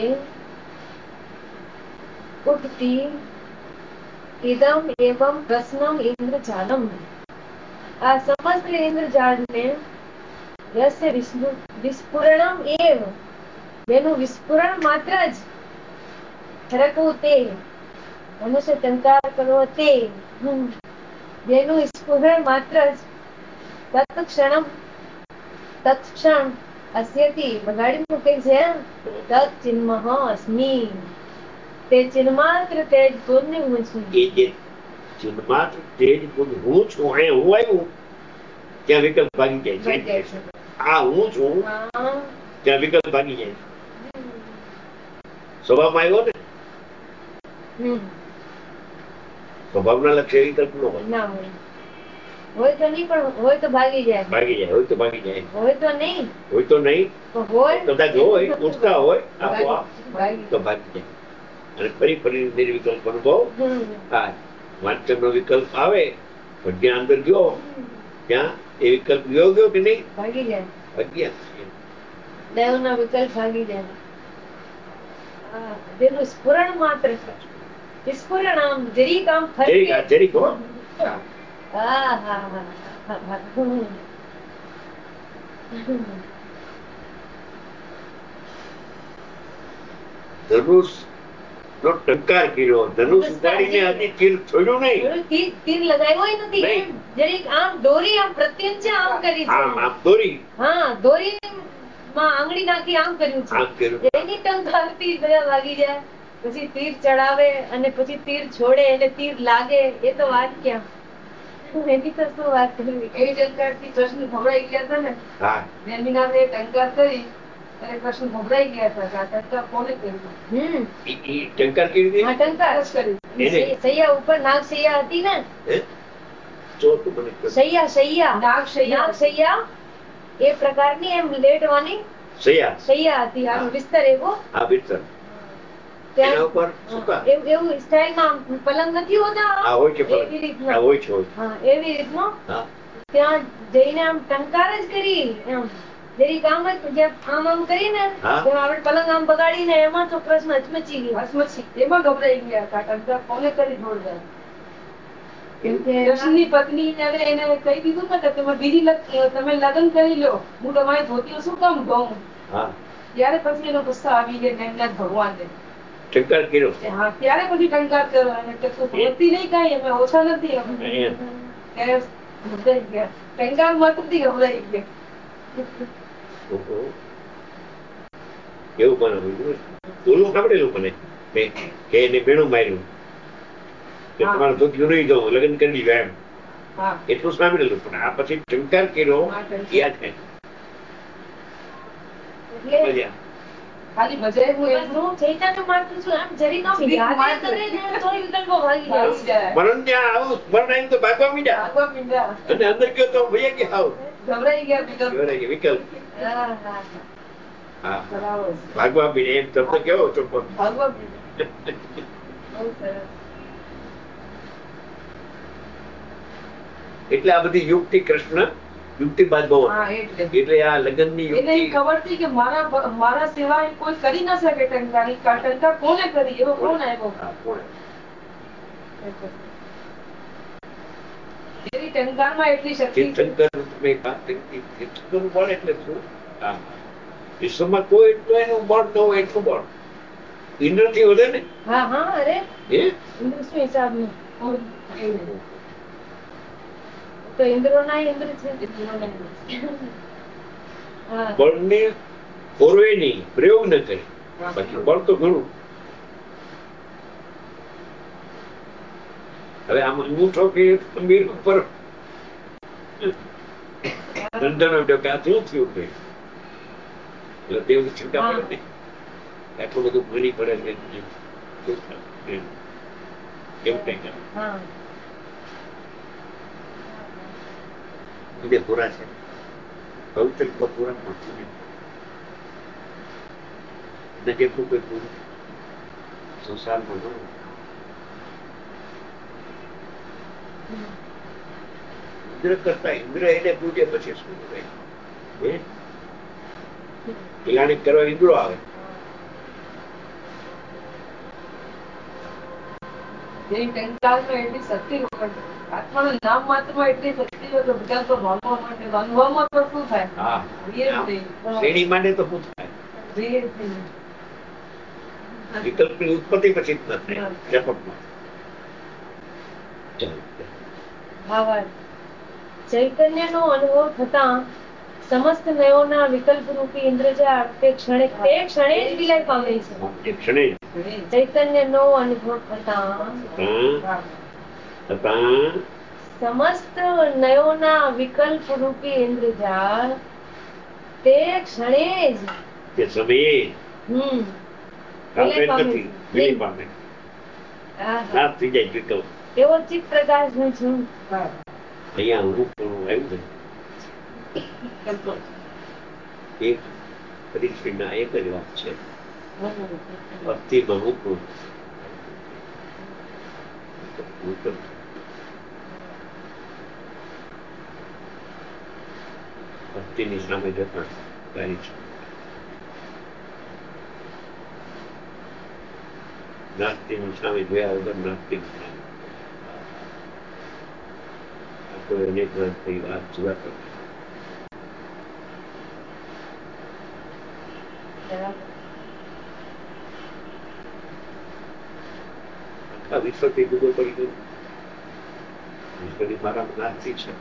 ઉઠતી ઇદમ એવમ પ્રશ્નમ ઇન્દ્રજાલમ. આ સમસ્ત ઇન્દ્રજાળને યસ્ય વિસ્ફુરણમ એવ, જેનું વિસ્ફુરણ માત્ર જ ફરકવું તે, મનુષ્ય ટંકાર કરવો તે, જેનું સ્ફુરણ માત્ર જ તત્ક્ષણમ તત્ક્ષણ અસ્યથી બગાડી મૂકે છે તત્ ચિન્મઃ અસ્મિ, તે ચિન્માત્ર તેજ પુણ્ય હું છું. એ જે ચિન્માત્ર તેજ પુણ્ય હું છું, એ હું આવ્યું ત્યાં વિકલ્પ ભાગી જાય છે. આ હું છું ત્યાં વિકલ્પ ભાગી જાય છે. સ્વભાવમાં આવ્યો ને, સ્વભાવના લક્ષ્ય વિકલ્પ નો હોય. હોય તો નહીં, પણ હોય તો ભાગી જાય. ભાગી જાય હોય તો ભાગી જાય. હોય તો નહીં, હોય તો નહીં, હોય કદાચ હોય ઉઠતા હોય આપોઆપ તો ભાગી જાય. અને ફરી ફરી નિર્વિકલ્પ અનુભવ થાય. વાંચન નો વિકલ્પ આવે પણ જ્યાં અંદર ગયો ત્યાં એ વિકલ્પ ગયો ગયો કે નહીં, ભાગી જાય. ભાગી જાય. દેવ નો વિકલ્પ ભાગી જાય. જેનું સ્ફુરણ માત્ર સ્ફુરણ આમ જરીક આમ ફરકે જરીક હો. હા હા હા. ધનુષ નો ટંકાર કર્યો, ધનુષ ઉપાડીને હજી તીર છોડ્યું નહીં, તીર લગાવ્યો નથી, જરીક આમ દોરી આમ પ્રત્યંચ આમ કરી છે. આમ આમ દોરી, હા દોરી માં આંગળી નાખી આમ કર્યું છે. આમ કર્યું. એની ટંકાર થી ગયા વાગી જાય. પછી તીર ચડાવે અને પછી તીર છોડે એટલે તીર લાગે, એ તો વાત ક્યાં. એની તો શું વાત કરવી. એ ટંકાર થી કૃષ્ણ ભવરાઈ ગયા હતા ને. હા, બેનીનાથે ટંકાર કરી અને કૃષ્ણ ભવરાઈ ગયા હતા. આ ટંકાર કોને કર્યું? હમ ઈ ટંકાર કેવી રીતે? હા ટંકાર જ કરી. સૈયા ઉપર નાગ સૈયા હતી ને. હે ચોથું મને સૈયા સૈયા નાગ સૈયા સૈયા એ પ્રકારની એમ લેટવાની સૈયા સૈયા હતી. આનો વિસ્તાર એવો. હા વિસ્તાર. એના ઉપર સુકા એવું સ્ટાઇલમાં પલંગ નથી હોતા. હા હોય છે પલંગ. એવી રીતના હોય છે હોય. હા એવી રીતનો. હા ત્યાં જઈને આમ ટંકાર જ કરી એમ. જેરી કામ જ જે આમ આમ કરીને આપણે પલંગ આમ બગાડીને એમાં તો પ્રશ્ન હચમચી ગયો. હચમચી એમાં ગભરાઈ ગયા હતા. ટંકાર કોને કરી જોરદાર. કૃષ્ણની પત્ની એને કહી દીધું ને કે તમે બીજી તમે લગ્ન કરી લો, હું તમારી ધોતીઓ શું કામ ધોઉં. હા ત્યારે પછી એનો ગુસ્સો આવી ગયો ભગવાનને. ટંકાર કર્યો. હા, ક્યારે પછી ટંકાર કર્યો અને કે તું ભણતી નહીં કાંઈ, અમે ઓછા નથી અમે. ત્યારે ગભરાઈ ગયા. ટંકાર માંથી ગભરાઈ ગયા. ઓહો. એવું પણ ઓલું સાંભળેલું મને મેં કે એને બેણું માર્યું કે તમારે તો નહીં જાઉં લગ્ન કરી દીધા એમ. એટલું સાંભળેલું પણ આ પછી ટંકાર કર્યો યાદ છે. એટલે ખાલી મજા હું એટલું ચૈતન્ય માનતું છું આમ જરી નો યાદ કરે ને તોય વિકલ્પો ભાગી જાય. મરણ ત્યાં આવું મરણ આવીને તો ભાગવા મીડ્યા. ભાગવા મીંડા. અને અંદર ગયો તો ભૈયા ગયા આવું. ગભરાઈ ગયા વિકલ્પ. ગભરાઈ ગયા વિકલ્પ. હા હા હા. બરાબર. ભાગવા મીડે એમ તમને કેવો ચોખ્ખો. ભાગવા મીંડા. બહુ સરસ. એટલે આ બધી યુક્તિ કૃષ્ણ યુક્તિબાજ બહુ એટલે આ લગ્નની એને ખબર હતી કે મારા મારા સિવાય કોઈ કરી ન શકે ટંકારી ટંકાર કોને કરી એવો કોણ આવ્યો. એની ટંકારમાં એટલી શક્તિ બળ એટલે શું વિશ્વમાં કોઈ એટલું એનું બળ ન હોય એટલું બળ ઇન્દ્ર થી વધે ને. હા હા અરે એ ઇન્દ્ર શું હિસાબનું તો ઇન્દ્રો ના ઇન્દ્ર છે. બળને ઓરવે નહીં પ્રયોગ ન કરે બાકી બળ તો ઘણું. હવે આમ અંગૂઠો કે ગંભીર ઉપર નંદનો કે આ શું થયું કે એટલે દેવ ચિંતા પડે ને આટલું બધું ભરી પડે છે કેવું કઈ કરે બીજે પૂરા છે પવિત્ર પૂરા મળતું નહીં ને જેટલું કોઈ પૂરું સંસારમાં ન ઇન્દ્ર કરતા ઇન્દ્ર એને પૂજે પછી શું કલ્યાણિત કરવા ઇન્દ્રો આવે. એટલી શક્તિ આત્માનું નામ માત્રમાં એટલી શક્તિ હોય તો વિકાસ તો માનવા માટે માનવામાં તો શું થાય. શ્રેણી માટે તો શું થાય વિકલ્પની ઉત્પત્તિ પછી જ નથી જપટમાં. ચૈતન્ય નો અનુભવ થતા સમસ્ત નયોના વિકલ્પ રૂપી ઇન્દ્રજા તે ક્ષણે તે ક્ષણે જ વિલય પામે છે. ક્ષણે ચૈતન્ય નો અનુભવ થતા સમસ્ત નયોના વિકલ્પ રૂપી ઇન્દ્રજાળ તે ક્ષણે જ તે સમયે હમ વિલય પામે નાશ થઈ જાય વિકલ્પ. એવો ચિત્ત પ્રકાશ નું છું અહીંયા હું પણ આવ્યું ને એક પરીક્ષિતના એક જ વાત છે અસ્થિમાં હું પણ ભક્તિની સામે જતા ગાડી છે નાસ્તિની સામે જોયા વગર નાસ્તિક સામે કોઈ અનેક વાત થઈ વાત જુદા કરતા આખા વિશ્વથી જુદો પડી ગયો. વિશ્વની મારા નાસ્તિક છે.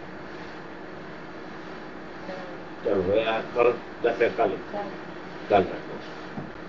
ચાલો હવે આ તરત કાલે કાલ રાખો.